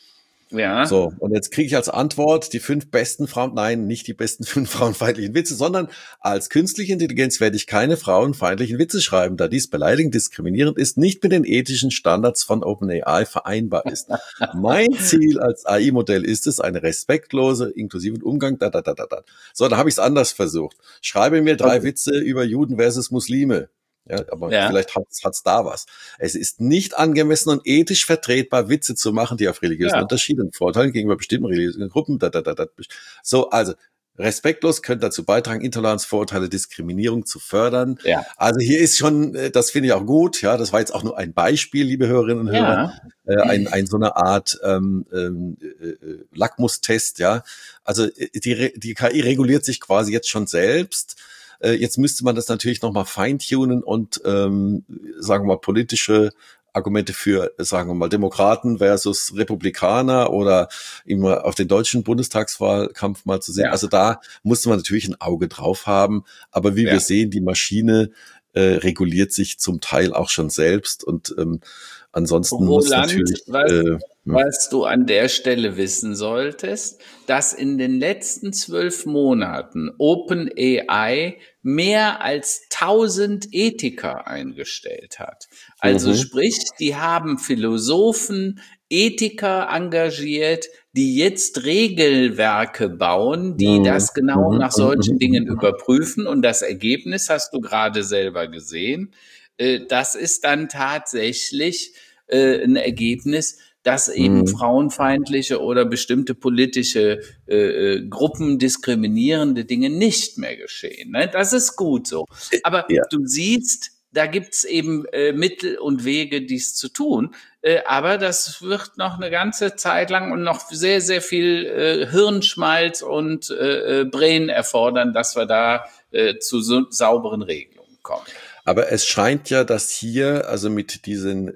Ja, So, und jetzt kriege ich als Antwort die 5 besten Frauen, nein, nicht die besten 5 frauenfeindlichen Witze, sondern als künstliche Intelligenz werde ich keine frauenfeindlichen Witze schreiben, da dies beleidigend, diskriminierend ist, nicht mit den ethischen Standards von OpenAI vereinbar ist. Mein Ziel als AI-Modell ist es, eine respektlose, inklusive Umgang, So, da habe ich es anders versucht. Schreibe mir 3 okay. Witze über Juden versus Muslime. Ja, aber Ja, vielleicht hat's da was. Es ist nicht angemessen und ethisch vertretbar, Witze zu machen, die auf religiösen ja, Unterschieden und Vorteilen gegenüber bestimmten religiösen Gruppen. So, also respektlos können dazu beitragen, Intoleranz, Vorurteile, Diskriminierung zu fördern. ja, Also hier ist schon, das finde ich auch gut. Ja, das war jetzt auch nur ein Beispiel, liebe Hörerinnen und Hörer, ja. ein so eine Art Lackmustest. Ja, also die KI reguliert sich quasi jetzt schon selbst. Jetzt müsste man das natürlich nochmal feintunen und, sagen wir mal, politische Argumente für, sagen wir mal, Demokraten versus Republikaner oder immer auf den deutschen Bundestagswahlkampf mal zu sehen. Ja, Also da musste man natürlich ein Auge drauf haben. Aber wie wir ja. sehen, die Maschine reguliert sich zum Teil auch schon selbst und ansonsten muss Roland, natürlich, was du an der Stelle wissen solltest, dass in den letzten 12 Monaten OpenAI mehr als 1000 Ethiker eingestellt hat. Also mhm, sprich, die haben Philosophen, Ethiker engagiert, die jetzt Regelwerke bauen, die mhm, das genau mhm, nach mhm, solchen mhm, Dingen überprüfen. Und das Ergebnis hast du gerade selber gesehen. Das ist dann tatsächlich ein Ergebnis, dass eben mhm. frauenfeindliche oder bestimmte politische Gruppen diskriminierende Dinge nicht mehr geschehen. Ne? Das ist gut so. Aber Ja. du siehst, da gibt's eben Mittel und Wege, dies zu tun. Aber das wird noch eine ganze Zeit lang und noch sehr, sehr viel Hirnschmalz und Brain erfordern, dass wir da zu so sauberen Regelungen kommen. Aber es scheint ja, dass hier, also mit diesen,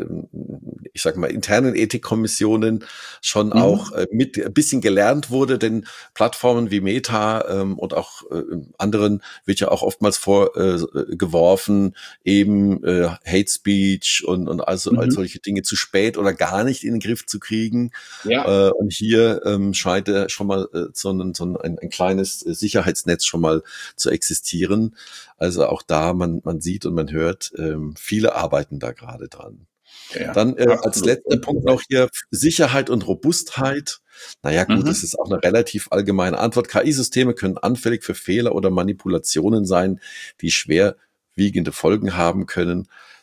ich sag mal, internen Ethikkommissionen schon auch Mhm. mit ein bisschen gelernt wurde, denn Plattformen wie Meta und auch anderen wird ja auch oftmals vorgeworfen, eben Hate Speech und also all Mhm. solche Dinge zu spät oder gar nicht in den Griff zu kriegen. Ja, Und hier scheint schon mal ein kleines Sicherheitsnetz schon mal zu existieren. Also auch da, man sieht und man hört, viele arbeiten da gerade dran. ja, Dann als absolut. letzter Und zu Punkt noch Recht. hier Sicherheit und Robustheit. Naja gut, das Mhm. ist auch eine relativ allgemeine Antwort. KI-Systeme können anfällig für Fehler oder Manipulationen sein, die schwerwiegende Folgen haben können.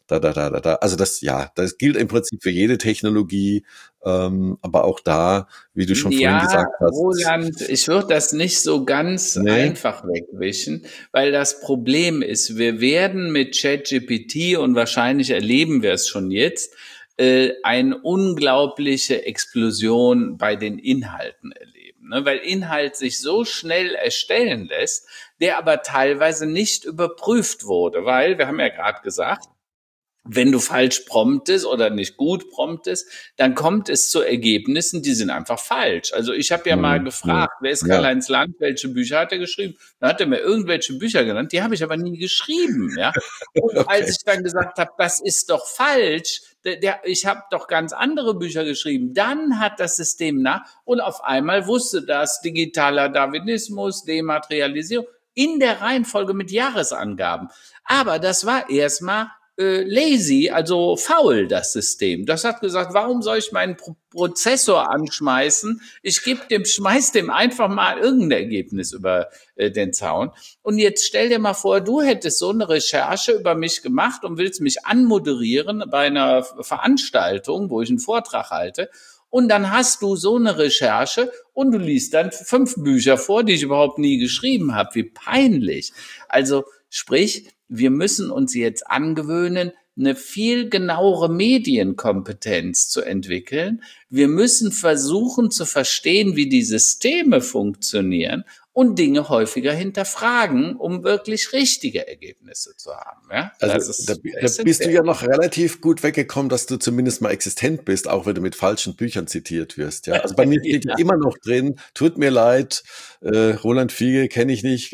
da. Also das gilt im Prinzip für jede Technologie, aber auch da, wie du schon vorhin Ja, gesagt hast, Roland, ich würde das nicht so ganz ne, einfach wegwischen, weil das Problem ist, wir werden mit ChatGPT und wahrscheinlich erleben wir es schon jetzt, eine unglaubliche Explosion bei den Inhalten erleben, ne? Weil Inhalt sich so schnell erstellen lässt, der aber teilweise nicht überprüft wurde, weil, wir haben ja gerade gesagt, wenn du falsch promptest oder nicht gut promptest, dann kommt es zu Ergebnissen, die sind einfach falsch. Also ich habe ja mal gefragt, wer ist ja, Karl-Heinz Land, welche Bücher hat er geschrieben? Dann hat er mir irgendwelche Bücher genannt, die habe ich aber nie geschrieben, ja. Und als okay. ich dann gesagt habe, das ist doch falsch, ich habe doch ganz andere Bücher geschrieben, dann hat das System nach und auf einmal wusste das digitaler Darwinismus, Dematerialisierung in der Reihenfolge mit Jahresangaben. Aber das war erstmal lazy, also faul, das System. Das hat gesagt, warum soll ich meinen Prozessor anschmeißen? Schmeiß dem einfach mal irgendein Ergebnis über den Zaun. Und jetzt stell dir mal vor, du hättest so eine Recherche über mich gemacht und willst mich anmoderieren bei einer Veranstaltung, wo ich einen Vortrag halte. Und dann hast du so eine Recherche und du liest dann 5 Bücher vor, die ich überhaupt nie geschrieben habe. Wie peinlich. Also sprich, wir müssen uns jetzt angewöhnen, eine viel genauere Medienkompetenz zu entwickeln. Wir müssen versuchen zu verstehen, wie die Systeme funktionieren und Dinge häufiger hinterfragen, um wirklich richtige Ergebnisse zu haben. Ja, Also das ist da bist du essentiell. ja noch relativ gut weggekommen, dass du zumindest mal existent bist, auch wenn du mit falschen Büchern zitiert wirst. Ja, also bei mir steht ja Ja, immer noch drin, tut mir leid, Roland Fiege kenne ich nicht.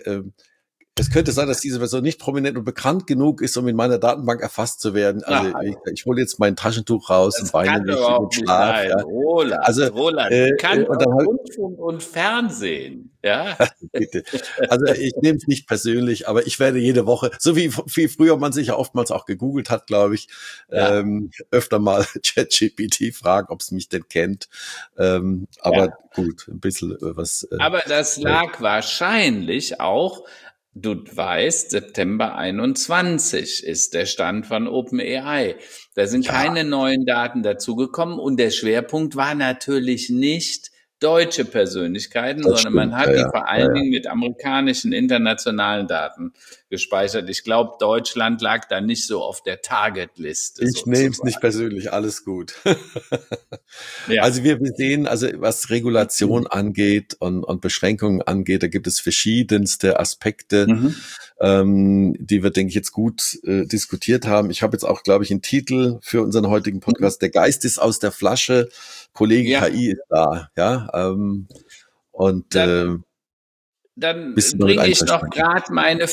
Es könnte sein, dass diese Person nicht prominent und bekannt genug ist, um in meiner Datenbank erfasst zu werden. Also ich hole jetzt mein Taschentuch raus und das weine kann nicht in den überhaupt nicht Schlaf. sein. Ja. Roland, Also Roland, bekannt und aus dann halt Rundfunk und Fernsehen. Ja, bitte. Also ich nehme es nicht persönlich, aber ich werde jede Woche, so wie früher man sich ja oftmals auch gegoogelt hat, glaube ich, ja, öfter mal ChatGPT fragen, ob es mich denn kennt. Aber ja. gut, ein bisschen was. Aber das lag wahrscheinlich auch, du weißt, September 21 ist der Stand von OpenAI. Da sind Ja, keine neuen Daten dazugekommen und der Schwerpunkt war natürlich nicht deutsche Persönlichkeiten, das sondern man stimmt. Ja, hat die ja, vor ja, allen ja. Dingen mit amerikanischen internationalen Daten gespeichert. Ich glaube, Deutschland lag da nicht so auf der Targetliste Ich nehme es sozusagen. nicht persönlich, alles gut. Ja. Also wir sehen, also was Regulation angeht und Beschränkungen angeht, da gibt es verschiedenste Aspekte, Mhm. die wir, denke ich, jetzt gut diskutiert haben. Ich habe jetzt auch, glaube ich, einen Titel für unseren heutigen Mhm. Podcast. Der Geist ist aus der Flasche, Kollege Ja, KI ist da. Ja, und dann bist du Dann damit bringe ich noch einverstanden? gerade meine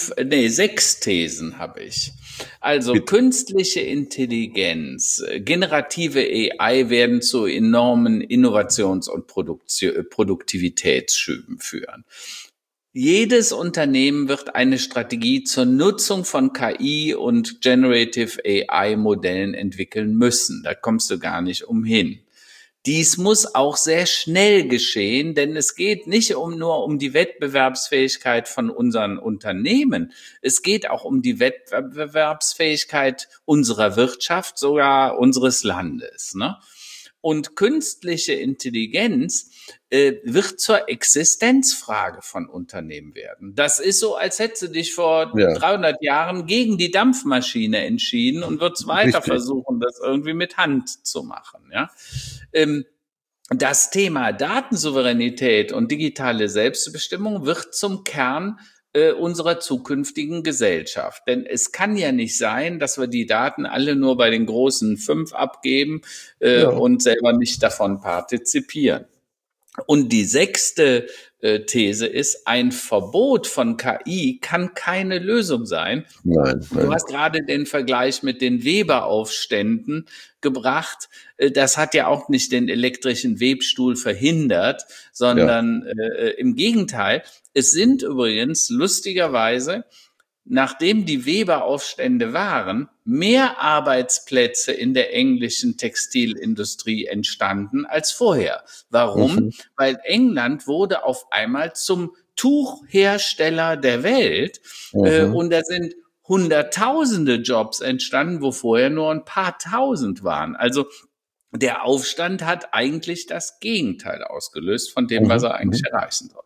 6 Thesen habe ich. Also Bitte. künstliche Intelligenz, generative AI werden zu enormen Innovations- und Produktivitätsschüben führen. Jedes Unternehmen wird eine Strategie zur Nutzung von KI und Generative AI Modellen entwickeln müssen. Da kommst du gar nicht umhin. Dies muss auch sehr schnell geschehen, denn es geht nicht nur um die Wettbewerbsfähigkeit von unseren Unternehmen. Es geht auch um die Wettbewerbsfähigkeit unserer Wirtschaft, sogar unseres Landes, ne? Und künstliche Intelligenz wird zur Existenzfrage von Unternehmen werden. Das ist so, als hättest du dich vor Ja, 300 Jahren gegen die Dampfmaschine entschieden und würdest weiter richtig. versuchen, das irgendwie mit Hand zu machen. Ja? Ähm, Das Thema Datensouveränität und digitale Selbstbestimmung wird zum Kern unserer zukünftigen Gesellschaft. Denn es kann ja nicht sein, dass wir die Daten alle nur bei den großen 5 abgeben Ja, und selber nicht davon partizipieren. Und die sechste These ist, ein Verbot von KI kann keine Lösung sein. nein, Du nein. hast gerade den Vergleich mit den Weberaufständen gebracht. Das hat ja auch nicht den elektrischen Webstuhl verhindert, Ja. sondern im Gegenteil. Es sind übrigens lustigerweise, nachdem die Weberaufstände waren, mehr Arbeitsplätze in der englischen Textilindustrie entstanden als vorher. Warum? Mhm. Weil England wurde auf einmal zum Tuchhersteller der Welt Mhm. und da sind hunderttausende Jobs entstanden, wo vorher nur ein paar tausend waren. Also der Aufstand hat eigentlich das Gegenteil ausgelöst von dem, was er eigentlich erreichen sollte.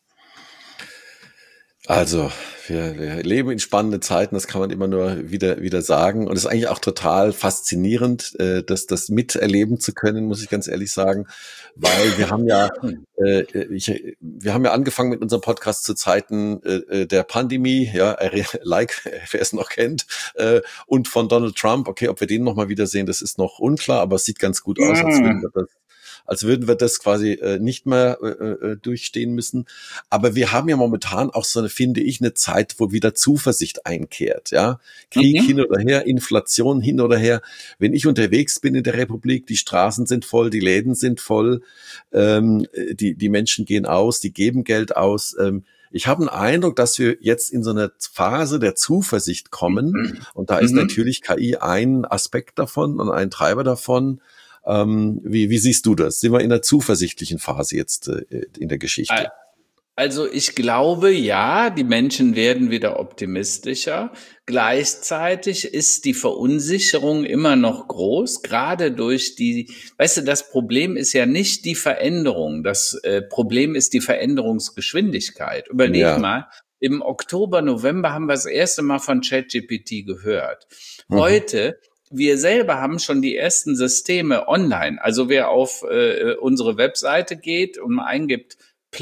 Also, wir leben in spannenden Zeiten, das kann man immer nur wieder sagen. Und es ist eigentlich auch total faszinierend, das miterleben zu können, muss ich ganz ehrlich sagen. Weil wir haben wir haben ja angefangen mit unserem Podcast zu Zeiten der Pandemie, ja, wer es noch kennt, und von Donald Trump. Okay, ob wir den nochmal wiedersehen, das ist noch unklar, aber es sieht ganz gut aus, als würden wir das quasi nicht mehr durchstehen müssen. Aber wir haben ja momentan auch so finde ich, eine Zeit, wo wieder Zuversicht einkehrt. Ja, Krieg hin oder her, Inflation hin oder her. Wenn ich unterwegs bin in der Republik, die Straßen sind voll, die Läden sind voll, die Menschen gehen aus, die geben Geld aus. Ich habe einen Eindruck, dass wir jetzt in so eine Phase der Zuversicht kommen. Und da ist natürlich KI ein Aspekt davon und ein Treiber davon. Wie siehst du das? Sind wir in einer zuversichtlichen Phase jetzt in der Geschichte? Also ich glaube, ja, die Menschen werden wieder optimistischer. Gleichzeitig ist die Verunsicherung immer noch groß, gerade durch weißt du, das Problem ist ja nicht die Veränderung, das Problem ist die Veränderungsgeschwindigkeit. Überleg mal, im Oktober, November haben wir das erste Mal von ChatGPT gehört. Heute wir selber haben schon die ersten Systeme online. Also wer auf unsere Webseite geht und mal eingibt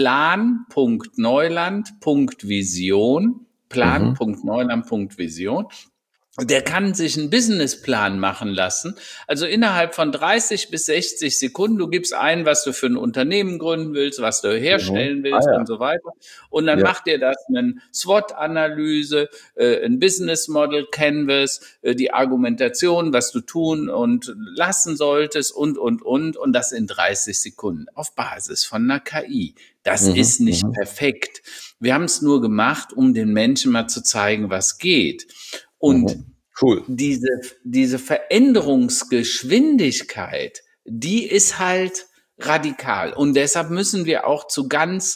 plan.neuland.vision, plan.neuland.vision, der kann sich einen Businessplan machen lassen. Also innerhalb von 30 bis 60 Sekunden, du gibst ein, was du für ein Unternehmen gründen willst, was du herstellen willst und so weiter. Und dann macht dir das eine SWOT-Analyse, ein Business Model Canvas, die Argumentation, was du tun und lassen solltest und das in 30 Sekunden auf Basis von einer KI. Das ist nicht perfekt. Wir haben es nur gemacht, um den Menschen mal zu zeigen, was geht. Und diese Veränderungsgeschwindigkeit, die ist halt radikal. Und deshalb müssen wir auch zu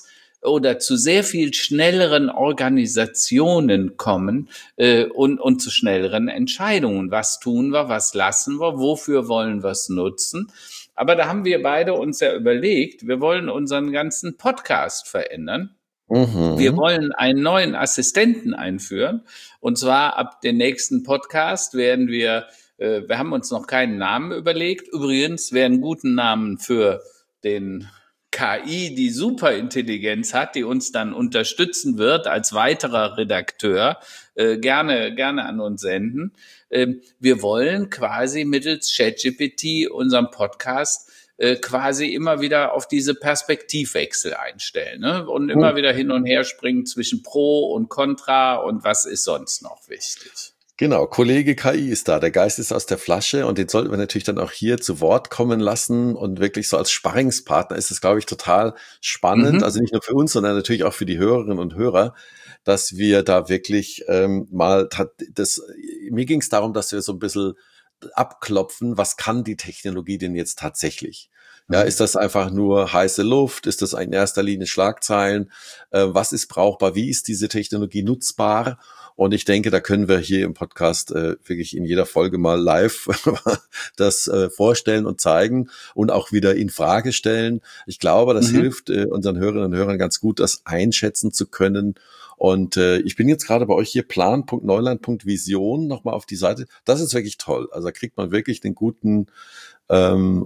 sehr viel schnelleren Organisationen kommen und zu schnelleren Entscheidungen. Was tun wir, was lassen wir, wofür wollen wir es nutzen? Aber da haben wir beide uns ja überlegt, wir wollen unseren ganzen Podcast verändern. Wir wollen einen neuen Assistenten einführen. Und zwar ab dem nächsten Podcast werden wir haben uns noch keinen Namen überlegt. Übrigens, wer einen guten Namen für den KI, die Superintelligenz hat, die uns dann unterstützen wird als weiterer Redakteur, gerne an uns senden. Wir wollen quasi mittels ChatGPT unseren Podcast quasi immer wieder auf diese Perspektivwechsel einstellen, ne? Und immer wieder hin und her springen zwischen Pro und Contra und was ist sonst noch wichtig. Genau, Kollege KI ist da, der Geist ist aus der Flasche und den sollten wir natürlich dann auch hier zu Wort kommen lassen und wirklich so als Sparringspartner ist es, glaube ich, total spannend, also nicht nur für uns, sondern natürlich auch für die Hörerinnen und Hörer, dass wir da wirklich mir ging es darum, dass wir so ein bisschen abklopfen, was kann die Technologie denn jetzt tatsächlich? Ja, ist das einfach nur heiße Luft? Ist das in erster Linie Schlagzeilen? Was ist brauchbar? Wie ist diese Technologie nutzbar? Und ich denke, da können wir hier im Podcast wirklich in jeder Folge mal live das vorstellen und zeigen und auch wieder in Frage stellen. Ich glaube, das hilft unseren Hörerinnen und Hörern ganz gut, das einschätzen zu können. Und ich bin jetzt gerade bei euch hier, plan.neuland.vision, nochmal auf die Seite. Das ist wirklich toll. Also da kriegt man wirklich ich habe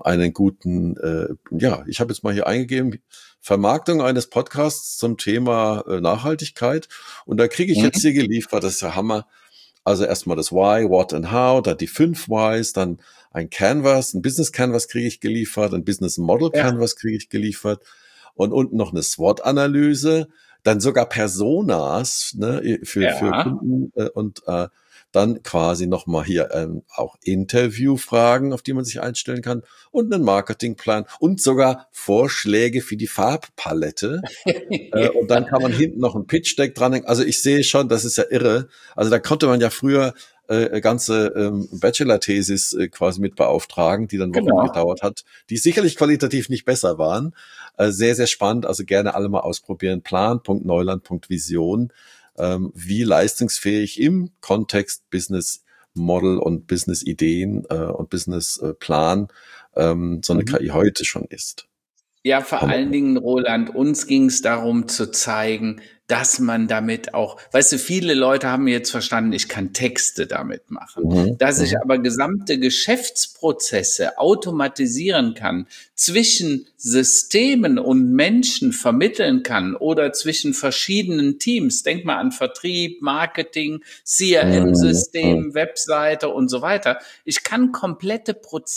jetzt mal hier eingegeben, Vermarktung eines Podcasts zum Thema Nachhaltigkeit. Und da kriege ich jetzt hier geliefert, das ist der Hammer. Also erstmal das Why, What and How, dann die 5 Whys, dann ein Canvas, ein Business Canvas kriege ich geliefert, ein Business Model Canvas kriege ich geliefert und unten noch eine SWOT-Analyse, dann sogar Personas, ne, für Kunden und dann quasi nochmal hier auch Interviewfragen, auf die man sich einstellen kann und einen Marketingplan und sogar Vorschläge für die Farbpalette. Und dann kann man hinten noch ein Pitch-Deck dranhängen. Also ich sehe schon, das ist ja irre. Also da konnte man ja früher ganze Bachelor-Thesis quasi mit beauftragen, die dann Wochen gedauert hat, die sicherlich qualitativ nicht besser waren. Sehr, sehr spannend. Also gerne alle mal ausprobieren. Plan.neuland.vision. wie leistungsfähig im Kontext Business Model und Business Ideen und Business Plan so eine KI heute schon ist. Ja, vor allen Dingen, Roland, uns ging es darum zu zeigen, dass man damit auch, weißt du, viele Leute haben jetzt verstanden, ich kann Texte damit machen, dass ich aber gesamte Geschäftsprozesse automatisieren kann, zwischen Systemen und Menschen vermitteln kann oder zwischen verschiedenen Teams. Denk mal an Vertrieb, Marketing, CRM-System, Webseite und so weiter. Ich kann komplette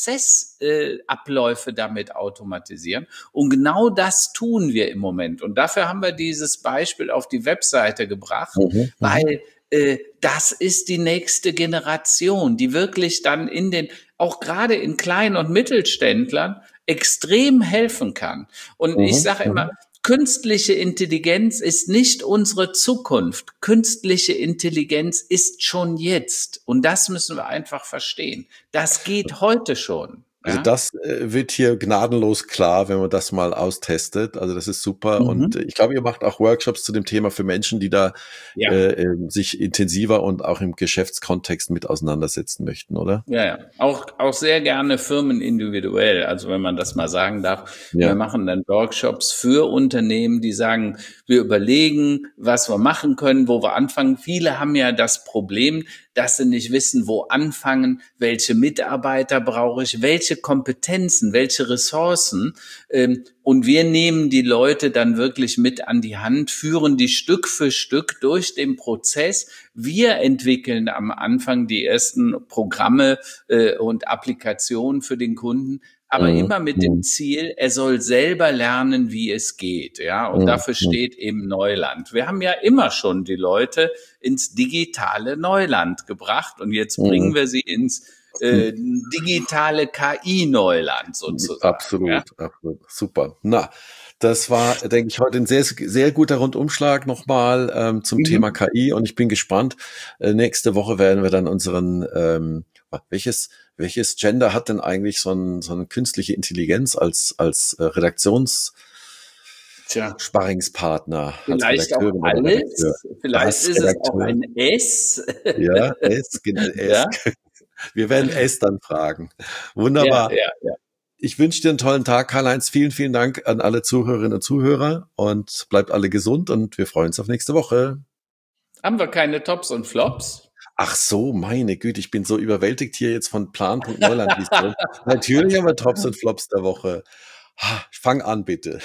Prozessabläufe damit automatisieren. Und genau das tun wir im Moment. Und dafür haben wir dieses Beispiel auf die Webseite gebracht, weil das ist die nächste Generation, die wirklich dann auch gerade in Klein- und Mittelständlern extrem helfen kann. Und ich sage immer, künstliche Intelligenz ist nicht unsere Zukunft. Künstliche Intelligenz ist schon jetzt. Und das müssen wir einfach verstehen. Das geht heute schon. Also das wird hier gnadenlos klar, wenn man das mal austestet. Also das ist super. Und ich glaube, ihr macht auch Workshops zu dem Thema für Menschen, die da sich intensiver und auch im Geschäftskontext mit auseinandersetzen möchten, oder? Ja. Auch sehr gerne Firmen individuell. Also wenn man das mal sagen darf. Wir machen dann Workshops für Unternehmen, die sagen, wir überlegen, was wir machen können, wo wir anfangen. Viele haben ja das Problem, dass sie nicht wissen, wo anfangen, welche Mitarbeiter brauche ich, welche Kompetenzen, welche Ressourcen. Und wir nehmen die Leute dann wirklich mit an die Hand, führen die Stück für Stück durch den Prozess. Wir entwickeln am Anfang die ersten Programme und Applikationen für den Kunden, aber immer mit dem Ziel, er soll selber lernen, wie es geht, ja. Und dafür steht eben Neuland. Wir haben ja immer schon die Leute ins digitale Neuland gebracht und jetzt bringen wir sie ins digitale KI-Neuland sozusagen. Absolut, absolut. Super. Na, das war, denke ich, heute ein sehr, sehr guter Rundumschlag nochmal zum Thema KI und ich bin gespannt. Nächste Woche werden wir dann unseren, welches Gender hat denn eigentlich so eine künstliche Intelligenz als Sparringspartner? Vielleicht auch alles. Vielleicht ist es auch ein S. Ja, S, genau, S. Ja? Wir werden S dann fragen. Wunderbar. Ja. Ich wünsche dir einen tollen Tag, Karl-Heinz. Vielen, vielen Dank an alle Zuhörerinnen und Zuhörer und bleibt alle gesund und wir freuen uns auf nächste Woche. Haben wir keine Tops und Flops? Ach so, meine Güte, ich bin so überwältigt hier jetzt von Plan.Neuland. Natürlich haben wir Tops und Flops der Woche. Fang an, bitte.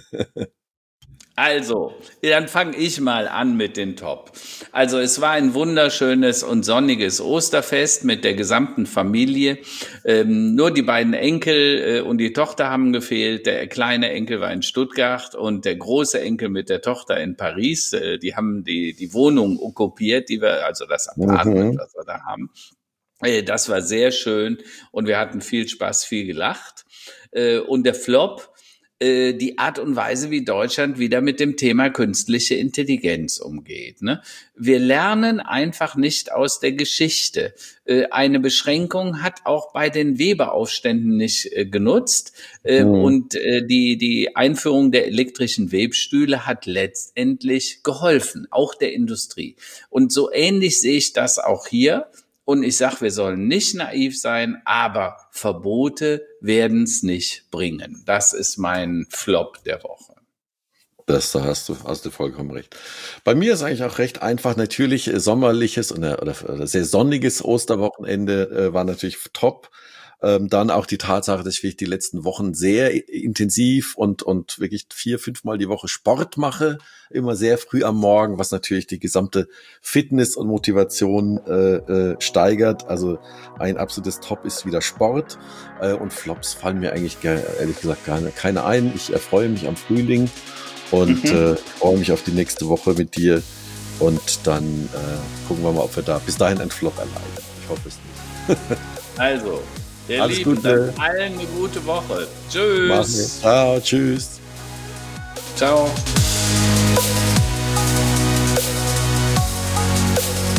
Also, dann fange ich mal an mit den Top. Also es war ein wunderschönes und sonniges Osterfest mit der gesamten Familie. Nur die beiden Enkel und die Tochter haben gefehlt. Der kleine Enkel war in Stuttgart und der große Enkel mit der Tochter in Paris. Die haben die Wohnung okkupiert, also das Apartment, was wir da haben. Das war sehr schön und wir hatten viel Spaß, viel gelacht. Und der Flop, die Art und Weise, wie Deutschland wieder mit dem Thema künstliche Intelligenz umgeht. Ne? Wir lernen einfach nicht aus der Geschichte. Eine Beschränkung hat auch bei den Weberaufständen nicht genutzt. Und die Einführung der elektrischen Webstühle hat letztendlich geholfen, auch der Industrie. Und so ähnlich sehe ich das auch hier. Und ich sage, wir sollen nicht naiv sein, aber Verbote werden es nicht bringen. Das ist mein Flop der Woche. Da hast du vollkommen recht. Bei mir ist eigentlich auch recht einfach. Natürlich sommerliches oder sehr sonniges Osterwochenende war natürlich top. Dann auch die Tatsache, dass ich die letzten Wochen sehr intensiv und wirklich 4-5 Mal die Woche Sport mache, immer sehr früh am Morgen, was natürlich die gesamte Fitness und Motivation steigert. Also ein absolutes Top ist wieder Sport und Flops fallen mir eigentlich ehrlich gesagt keine ein. Ich erfreue mich am Frühling und freue mich auf die nächste Woche mit dir und dann gucken wir mal, ob wir da bis dahin einen Flop erleiden. Ich hoffe es nicht. Also, ihr alles Lieben, Gute. Dann allen eine gute Woche. Tschüss. Ciao, tschüss. Ciao.